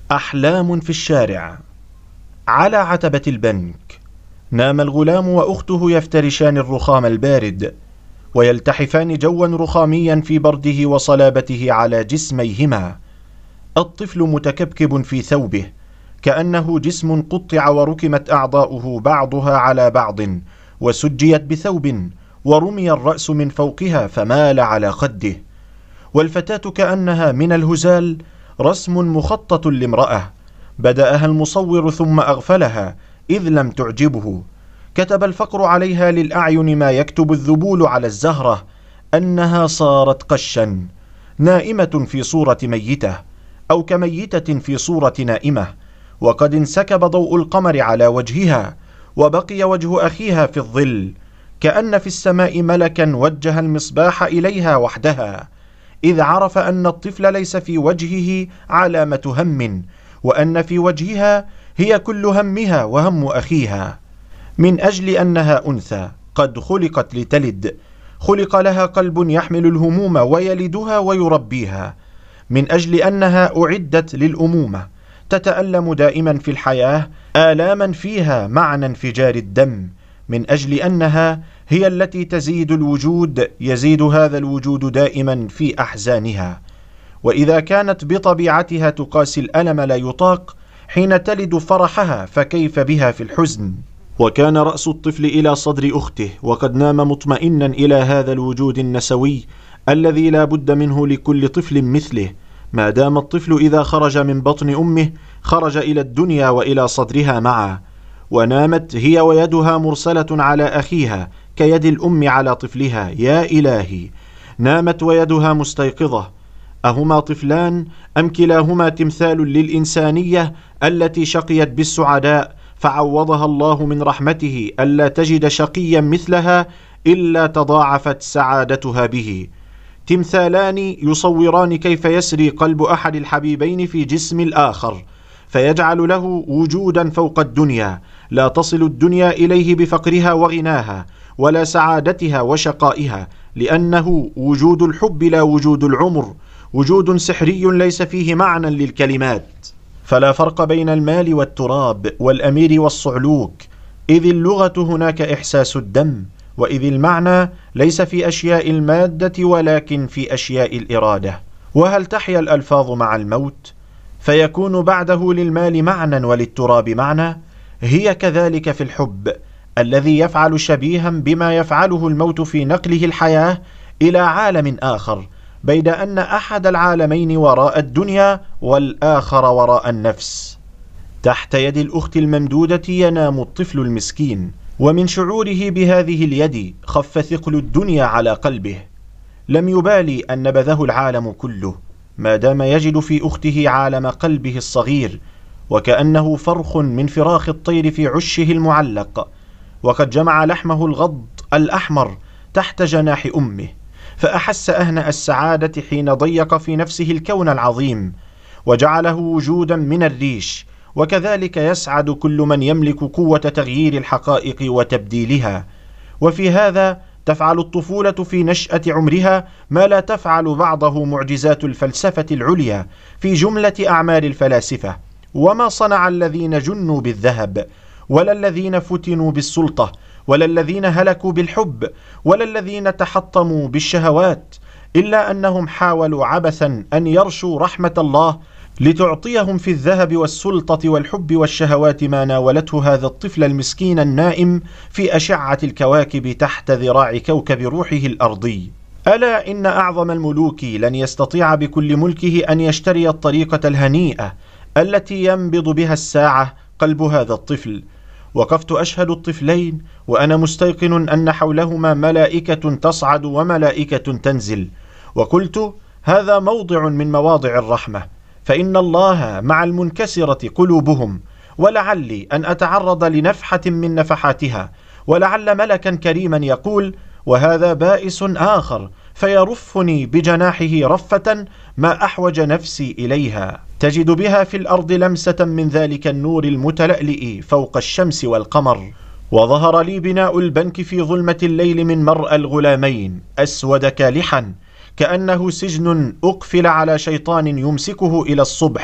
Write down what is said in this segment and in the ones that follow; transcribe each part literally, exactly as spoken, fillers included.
أحلام في الشارع. على عتبة البنك نام الغلام وأخته يفترشان الرخام البارد ويلتحفان جوا رخاميا في برده وصلابته على جسميهما. الطفل متكبكب في ثوبه كأنه جسم قطع وركمت أعضاؤه بعضها على بعض وسجيت بثوب ورمي الرأس من فوقها فمال على خده. والفتاة كأنها من الهزال رسم مخطط لامرأة بدأها المصور ثم أغفلها إذ لم تعجبه. كتب الفقر عليها للأعين ما يكتب الذبول على الزهرة، أنها صارت قشا نائمة في صورة ميتة أو كميتة في صورة نائمة، وقد انسكب ضوء القمر على وجهها وبقي وجه أخيها في الظل، كأن في السماء ملكا وجه المصباح إليها وحدها، إذ عرف أن الطفل ليس في وجهه علامة هم، وأن في وجهها هي كل همها وهم أخيها. من أجل أنها أنثى قد خلقت لتلد، خلق لها قلب يحمل الهموم ويلدها ويربيها. من أجل أنها أعدت للأمومة تتألم دائما في الحياة آلاما فيها معنى انفجار الدم. من أجل أنها هي التي تزيد الوجود يزيد هذا الوجود دائما في أحزانها. وإذا كانت بطبيعتها تقاسي الألم لا يطاق حين تلد فرحها، فكيف بها في الحزن؟ وكان رأس الطفل إلى صدر أخته وقد نام مطمئنا إلى هذا الوجود النسوي الذي لا بد منه لكل طفل مثله. ما دام الطفل إذا خرج من بطن أمه خرج إلى الدنيا وإلى صدرها معا، ونامت هي ويدها مرسلة على أخيها كيد الأم على طفلها. يا إلهي، نامت ويدها مستيقظة. أهما طفلان أم كلاهما تمثال للإنسانية التي شقيت بالسعداء فعوضها الله من رحمته ألا تجد شقيا مثلها إلا تضاعفت سعادتها به؟ تمثالان يصوران كيف يسري قلب أحد الحبيبين في جسم الآخر فيجعل له وجودا فوق الدنيا لا تصل الدنيا إليه بفقرها وغناها ولا سعادتها وشقائها، لأنه وجود الحب لا وجود العمر، وجود سحري ليس فيه معنى للكلمات. فلا فرق بين المال والتراب والأمير والصعلوك، إذ اللغة هناك إحساس الدم، وإذ المعنى ليس في أشياء المادة ولكن في أشياء الإرادة. وهل تحيا الألفاظ مع الموت فيكون بعده للمال معنى وللتراب معنى؟ هي كذلك في الحب الذي يفعل شبيها بما يفعله الموت في نقله الحياة إلى عالم آخر، بيد أن أحد العالمين وراء الدنيا والآخر وراء النفس. تحت يد الأخت الممدودة ينام الطفل المسكين، ومن شعوره بهذه اليد خف ثقل الدنيا على قلبه. لم يبالي أن نبذه العالم كله ما دام يجد في أخته عالم قلبه الصغير، وكأنه فرخ من فراخ الطير في عشه المعلق، وقد جمع لحمه الغض الأحمر تحت جناح أمه، فأحس أهنأ السعادة حين ضيق في نفسه الكون العظيم وجعله وجودا من الريش. وكذلك يسعد كل من يملك قوة تغيير الحقائق وتبديلها. وفي هذا تفعل الطفولة في نشأة عمرها ما لا تفعل بعضه معجزات الفلسفة العليا في جملة أعمال الفلاسفة. وما صنع الذين جنوا بالذهب، ولا الذين فتنوا بالسلطة، ولا الذين هلكوا بالحب، ولا الذين تحطموا بالشهوات، إلا أنهم حاولوا عبثا أن يرشوا رحمة الله لتعطيهم في الذهب والسلطة والحب والشهوات ما ناولته هذا الطفل المسكين النائم في أشعة الكواكب تحت ذراع كوكب روحه الأرضي. ألا إن أعظم الملوك لن يستطيع بكل ملكه أن يشتري الطريقة الهنيئة التي ينبض بها الساعة قلب هذا الطفل. وقفت أشهد الطفلين وأنا مستيقن أن حولهما ملائكة تصعد وملائكة تنزل، وقلت هذا موضع من مواضع الرحمة، فإن الله مع المنكسرة قلوبهم، ولعلي أن أتعرض لنفحة من نفحاتها، ولعل ملكا كريما يقول وهذا بائس آخر فيرفني بجناحه رفة ما أحوج نفسي إليها، تجد بها في الأرض لمسة من ذلك النور المتلألئ فوق الشمس والقمر. وظهر لي بناء البنك في ظلمة الليل من مرأى الغلامين أسود كالحا كأنه سجن أقفل على شيطان يمسكه إلى الصبح،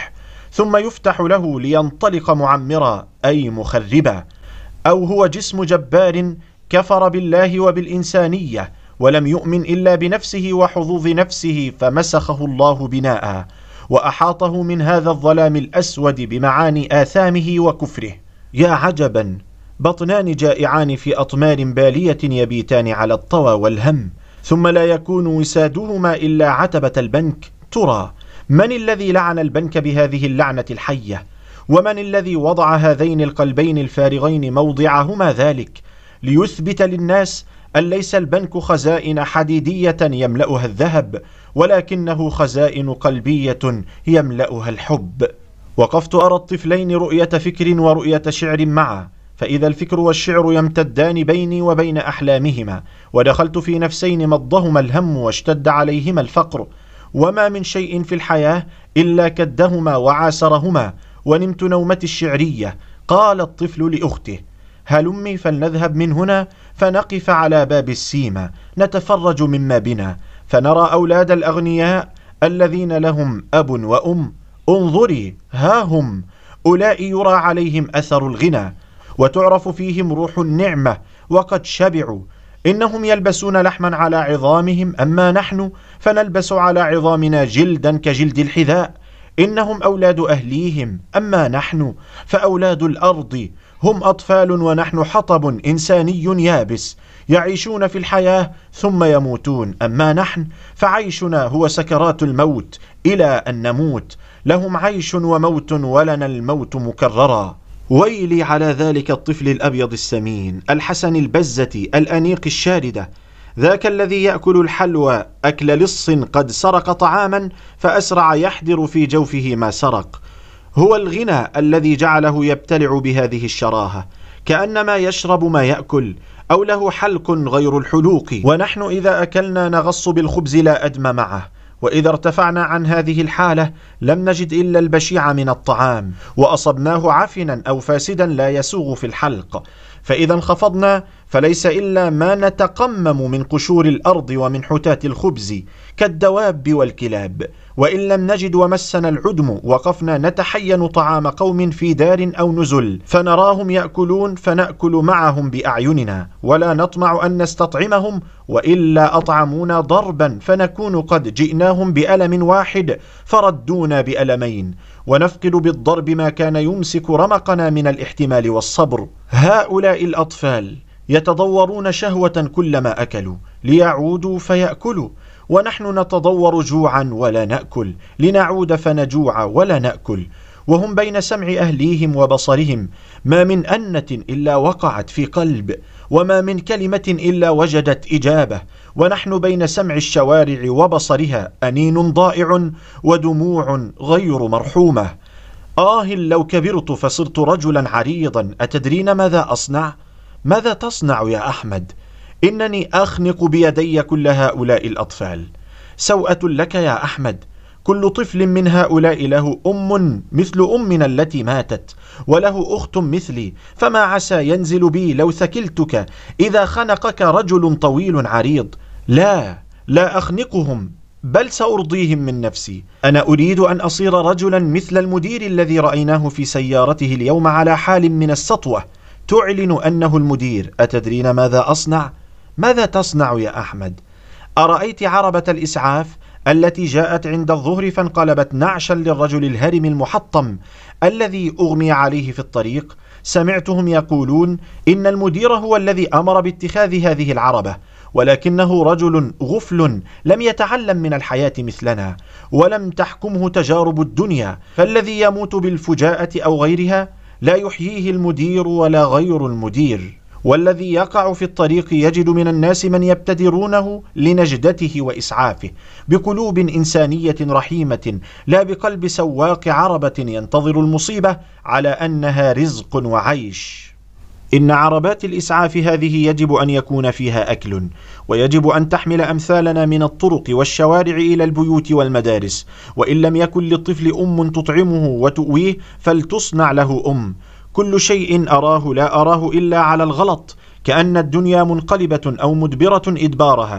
ثم يفتح له لينطلق معمرا أي مخربا، أو هو جسم جبار كفر بالله وبالإنسانية ولم يؤمن إلا بنفسه وحظوظ نفسه فمسخه الله بناء وأحاطه من هذا الظلام الأسود بمعاني آثامه وكفره. يا عجبا، بطنان جائعان في أطمار بالية يبيتان على الطوى والهم، ثم لا يكون وسادهما إلا عتبة البنك. ترى من الذي لعن البنك بهذه اللعنة الحية؟ ومن الذي وضع هذين القلبين الفارغين موضعهما ذلك ليثبت للناس أن ليس البنك خزائن حديدية يملأها الذهب، ولكنه خزائن قلبية يملأها الحب؟ وقفت أرى الطفلين رؤية فكر ورؤية شعر معا، فإذا الفكر والشعر يمتدان بيني وبين أحلامهما، ودخلت في نفسين مضهما الهم واشتد عليهما الفقر، وما من شيء في الحياة إلا كدهما وعاسرهما، ونمت نومة الشعرية. قال الطفل لأخته: هلمي فلنذهب من هنا فنقف على باب السيما نتفرج مما بنا، فنرى أولاد الأغنياء الذين لهم أب وأم. انظري، ها هم أولئك يرى عليهم أثر الغنى، وتعرف فيهم روح النعمة، وقد شبعوا. إنهم يلبسون لحما على عظامهم، أما نحن فنلبس على عظامنا جلدا كجلد الحذاء. إنهم أولاد أهليهم، أما نحن فأولاد الأرض. هم أطفال ونحن حطب إنساني يابس، يعيشون في الحياة ثم يموتون، أما نحن فعيشنا هو سكرات الموت إلى أن نموت. لهم عيش وموت ولنا الموت مكررا. ويلي على ذلك الطفل الأبيض السمين الحسن البزة الأنيق الشاردة، ذاك الذي يأكل الحلوى أكل لص قد سرق طعاما فأسرع يحضر في جوفه ما سرق. هو الغنى الذي جعله يبتلع بهذه الشراهة، كأنما يشرب ما يأكل، أو له حلق غير الحلوق. ونحن إذا أكلنا نغص بالخبز لا أدم معه، وإذا ارتفعنا عن هذه الحالة لم نجد إلا البشيع من الطعام، وأصبناه عفنا أو فاسدا لا يسوغ في الحلق. فإذا انخفضنا فليس إلا ما نتقمم من قشور الأرض ومن حتات الخبز كالدواب والكلاب. وإن لم نجد ومسنا العدم وقفنا نتحين طعام قوم في دار أو نزل، فنراهم يأكلون فنأكل معهم بأعيننا، ولا نطمع أن نستطعمهم، وإلا أطعمونا ضربا فنكون قد جئناهم بألم واحد فردونا بألمين، ونفقد بالضرب ما كان يمسك رمقنا من الاحتمال والصبر. هؤلاء الأطفال يتضورون شهوة كلما أكلوا ليعودوا فيأكلوا، ونحن نتضور جوعا ولا نأكل لنعود فنجوع ولا نأكل. وهم بين سمع أهليهم وبصرهم، ما من أنة إلا وقعت في قلب، وما من كلمة إلا وجدت إجابة، ونحن بين سمع الشوارع وبصرها أنين ضائع ودموع غير مرحومة. آه لو كبرت فصرت رجلا عريضا، أتدرين ماذا أصنع؟ ماذا تصنع يا أحمد؟ إنني أخنق بيدي كل هؤلاء الأطفال. سوءة لك يا أحمد، كل طفل من هؤلاء له أم مثل أمنا التي ماتت، وله أخت مثلي، فما عسى ينزل بي لو ثكلتك إذا خنقك رجل طويل عريض. لا لا أخنقهم، بل سأرضيهم من نفسي. أنا أريد أن أصير رجلا مثل المدير الذي رأيناه في سيارته اليوم على حال من السطوة تعلن أنه المدير. أتدرين ماذا أصنع؟ ماذا تصنع يا أحمد؟ أرأيت عربة الإسعاف التي جاءت عند الظهر فانقلبت نعشا للرجل الهرم المحطم الذي أغمي عليه في الطريق؟ سمعتهم يقولون إن المدير هو الذي أمر باتخاذ هذه العربة، ولكنه رجل غفل لم يتعلم من الحياة مثلنا، ولم تحكمه تجارب الدنيا، فالذي يموت بالفجاءة أو غيرها لا يحييه المدير ولا غير المدير، والذي يقع في الطريق يجد من الناس من يبتدرونه لنجدته وإسعافه بقلوب إنسانية رحيمة، لا بقلب سواق عربة ينتظر المصيبة على أنها رزق وعيش. إن عربات الإسعاف هذه يجب أن يكون فيها أكل، ويجب أن تحمل أمثالنا من الطرق والشوارع إلى البيوت والمدارس، وإن لم يكن للطفل أم تطعمه وتؤويه فلتصنع له أم. كل شيء أراه لا أراه إلا على الغلط، كأن الدنيا منقلبة أو مدبرة إدبارها،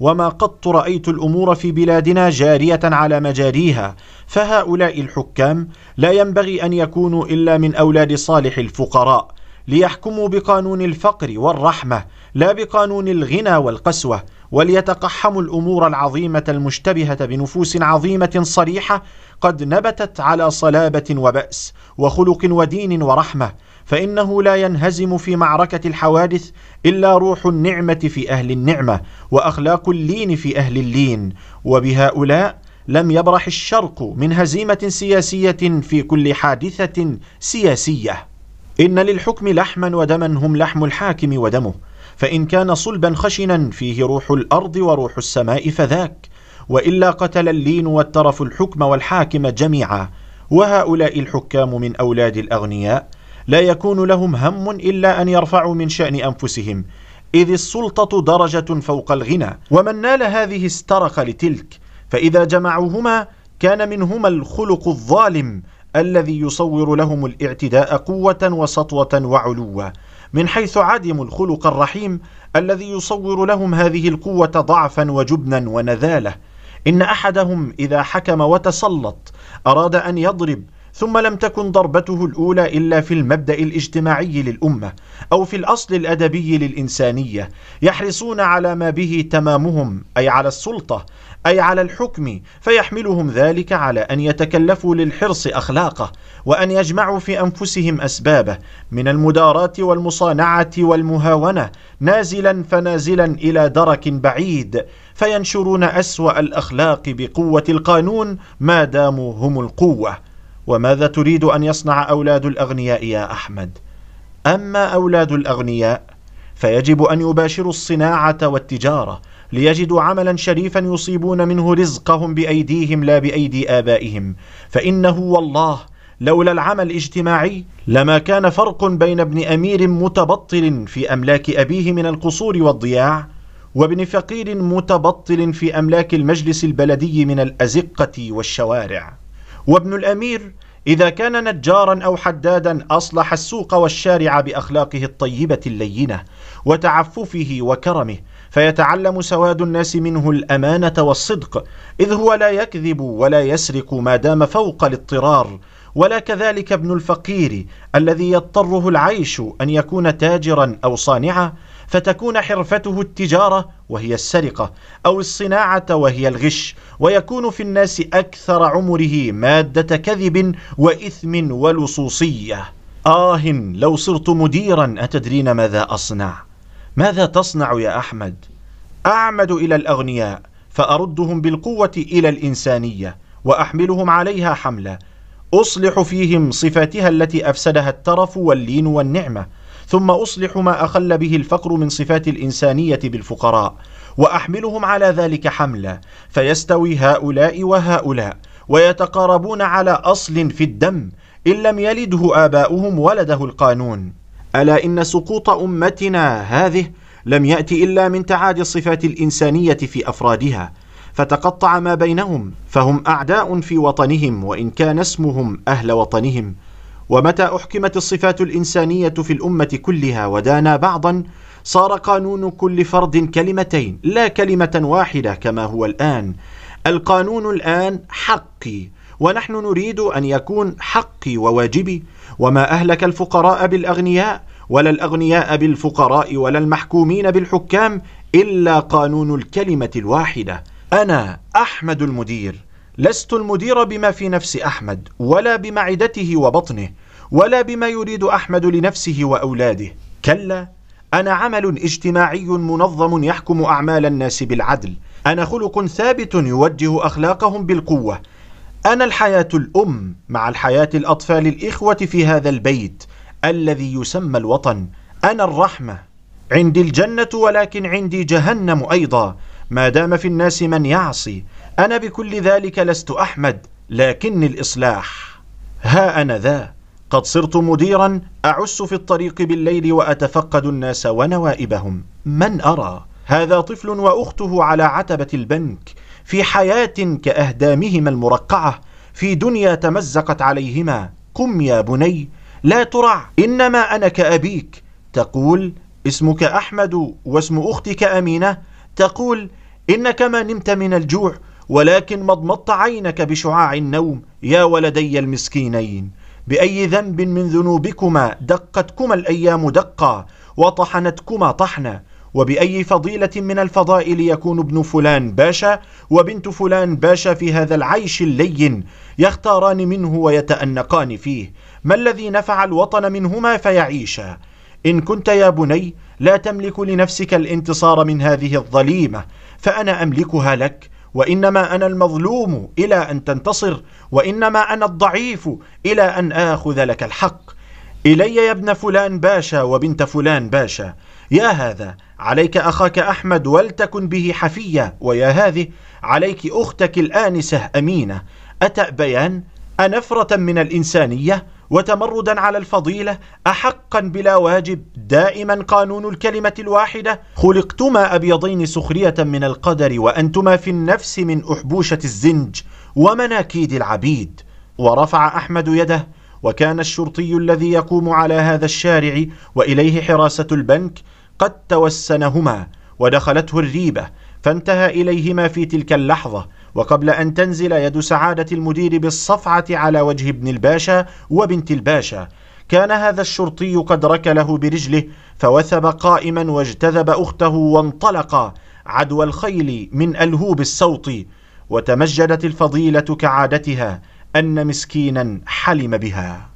وما قط رأيت الأمور في بلادنا جارية على مجاريها، فهؤلاء الحكام لا ينبغي أن يكونوا إلا من أولاد صالح الفقراء، ليحكموا بقانون الفقر والرحمة لا بقانون الغنى والقسوة، وليتقحموا الأمور العظيمة المشتبهة بنفوس عظيمة صريحة قد نبتت على صلابة وبأس وخلق ودين ورحمة، فإنه لا ينهزم في معركة الحوادث إلا روح النعمة في أهل النعمة وأخلاق اللين في أهل اللين، وبهؤلاء لم يبرح الشرق من هزيمة سياسية في كل حادثة سياسية. إن للحكم لحما ودما هم لحم الحاكم ودمه، فإن كان صلبا خشنا فيه روح الأرض وروح السماء فذاك، وإلا قتل اللين والترف الحكم والحاكم جميعا. وهؤلاء الحكام من أولاد الأغنياء لا يكون لهم هم إلا أن يرفعوا من شأن أنفسهم، إذ السلطة درجة فوق الغنى، ومن نال هذه استرق لتلك، فإذا جمعوهما كان منهما الخلق الظالم الذي يصور لهم الاعتداء قوة وسطوة وعلوا، من حيث عدم الخلق الرحيم الذي يصور لهم هذه القوة ضعفا وجبنا ونذالة. إن أحدهم إذا حكم وتسلط أراد أن يضرب، ثم لم تكن ضربته الأولى إلا في المبدأ الاجتماعي للأمة أو في الأصل الأدبي للإنسانية، يحرصون على ما به تمامهم، أي على السلطة، أي على الحكم، فيحملهم ذلك على أن يتكلفوا للحرص أخلاقه، وأن يجمعوا في أنفسهم أسبابه من المداراة والمصانعة والمهاونة، نازلا فنازلا إلى درك بعيد، فينشرون أسوأ الأخلاق بقوة القانون ما داموا هم القوة. وماذا تريد أن يصنع أولاد الأغنياء يا أحمد؟ أما أولاد الأغنياء فيجب أن يباشروا الصناعة والتجارة، ليجدوا عملا شريفا يصيبون منه رزقهم بأيديهم لا بأيدي آبائهم، فإنه والله لولا العمل الاجتماعي لما كان فرق بين ابن أمير متبطل في أملاك أبيه من القصور والضياع، وابن فقير متبطل في أملاك المجلس البلدي من الأزقة والشوارع. وابن الأمير إذا كان نجارا أو حدادا أصلح السوق والشارع بأخلاقه الطيبة اللينة وتعففه وكرمه، فيتعلم سواد الناس منه الأمانة والصدق، إذ هو لا يكذب ولا يسرق ما دام فوق الاضطرار. ولا كذلك ابن الفقير الذي يضطره العيش أن يكون تاجرا أو صانعا، فتكون حرفته التجارة وهي السرقة، أو الصناعة وهي الغش، ويكون في الناس أكثر عمره مادة كذب وإثم ولصوصية. آه لو صرت مديرا أتدرين ماذا أصنع؟ ماذا تصنع يا أحمد؟ أعمد إلى الأغنياء فأردهم بالقوة إلى الإنسانية وأحملهم عليها حملة، أصلح فيهم صفاتها التي أفسدها الترف واللين والنعمة، ثم أصلح ما أخل به الفقر من صفات الإنسانية بالفقراء، وأحملهم على ذلك حملة، فيستوي هؤلاء وهؤلاء ويتقاربون على أصل في الدم، إن لم يلده آباؤهم ولده القانون. ألا إن سقوط أمتنا هذه لم يأتي إلا من تعادي الصفات الإنسانية في أفرادها، فتقطع ما بينهم، فهم أعداء في وطنهم وإن كان اسمهم أهل وطنهم. ومتى أحكمت الصفات الإنسانية في الأمة كلها ودانا بعضا، صار قانون كل فرد كلمتين لا كلمة واحدة كما هو الآن. القانون الآن حقي، ونحن نريد أن يكون حقي وواجبي. وما أهلك الفقراء بالأغنياء ولا الأغنياء بالفقراء ولا المحكومين بالحكام إلا قانون الكلمة الواحدة. أنا أحمد المدير، لست المدير بما في نفس أحمد ولا بمعدته وبطنه ولا بما يريد أحمد لنفسه وأولاده، كلا، أنا عمل اجتماعي منظم يحكم أعمال الناس بالعدل، أنا خلق ثابت يوجه أخلاقهم بالقوة، أنا الحياة الأم مع الحياة الأطفال الإخوة في هذا البيت الذي يسمى الوطن، أنا الرحمة، عندي الجنة ولكن عندي جهنم أيضا ما دام في الناس من يعصي، أنا بكل ذلك لست أحمد لكني الإصلاح. ها أنا ذا قد صرت مديرا أعس في الطريق بالليل وأتفقد الناس ونوائبهم، من أرى هذا طفل وأخته على عتبة البنك في حياة كأهدامهما المرقعة، في دنيا تمزقت عليهما، قم يا بني لا ترع، إنما أنا كأبيك، تقول اسمك أحمد واسم أختك أمينة، تقول إنك ما نمت من الجوع، ولكن مضمضت عينك بشعاع النوم. يا ولدي المسكينين، بأي ذنب من ذنوبكما دقتكما الأيام دقا وطحنتكما طحنا؟ وبأي فضيلة من الفضائل يكون ابن فلان باشا وبنت فلان باشا في هذا العيش اللين يختاران منه ويتأنقان فيه؟ ما الذي نفع الوطن منهما فيعيشا؟ إن كنت يا بني لا تملك لنفسك الانتصار من هذه الظليمة فأنا أملكها لك، وإنما أنا المظلوم إلى أن تنتصر، وإنما أنا الضعيف إلى أن آخذ لك الحق. إلي يا ابن فلان باشا وبنت فلان باشا. يا هذا عليك أخاك أحمد ولتكن به حفية، ويا هذه عليك أختك الآنسة أمينة. أتأبيان أنفرة من الإنسانية وتمردا على الفضيلة، أحقا بلا واجب، دائما قانون الكلمة الواحدة؟ خلقتما أبيضين سخرية من القدر، وأنتما في النفس من أحبوشة الزنج ومناكيد العبيد. ورفع أحمد يده، وكان الشرطي الذي يقوم على هذا الشارع وإليه حراسة البنك قد توسنهما، ودخلته الريبة، فانتهى إليهما في تلك اللحظة، وقبل أن تنزل يد سعادة المدير بالصفعة على وجه ابن الباشا وبنت الباشا، كان هذا الشرطي قد ركله برجله فوثب قائما واجتذب أخته وانطلقا عدوى الخيل من ألهوب الصوت. وتمجدت الفضيلة كعادتها أن مسكينا حلم بها.